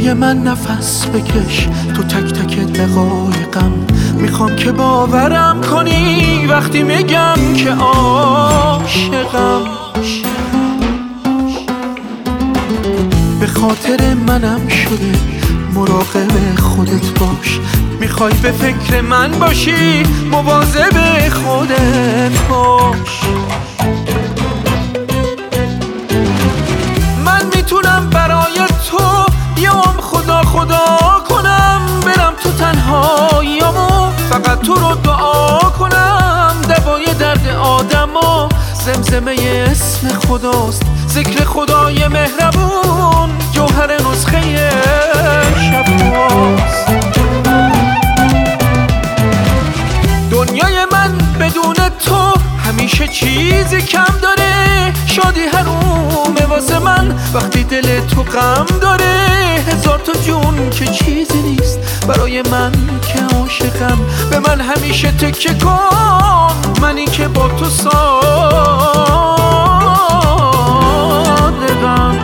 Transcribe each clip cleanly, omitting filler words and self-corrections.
دنیای من نفس بکش تو تک تک دقایقم. میخوام که باورم کنی وقتی میگم که عاشقم. به خاطر منم شده مراقب خودت باش. میخوای به فکر من باشی مواظب خودت باش. من میتونم برای تو بیام خدا خدا کنم، برم تو تنهاییامو فقط تو رو دعا کنم. دوای درد آدمو زمزمه اسم خداست، ذکر خدای مهربون جوهر نسخه شباست. دنیای من بدون تو همیشه چیزی کم داره. شادی حرومه واسه من وقتی دل تو غم داره. هزار تا جون که چیزی نیست برای من که عاشقم. به من همیشه تکیه کن، منی که با تو صادقم.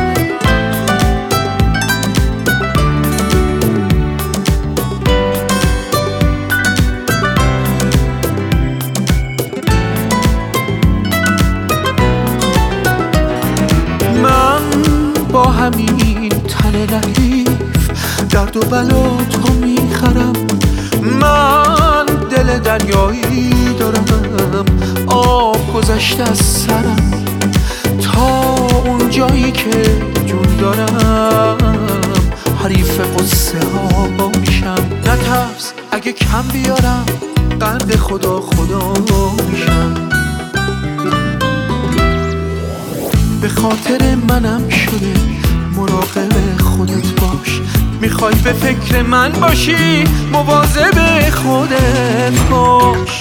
با همین تن لطیف درد و بلا تو میخرم. من دل دریایی دارم، آب گذشته از سرم تا اون جایی که جون دارم. حریف قصه ها باشم، نترس اگه کم بیارم قند خدا خدا میشم. به خاطر منم شده مراقب خودت باش. میخوای به فکر من باشی مواظب خودت باش.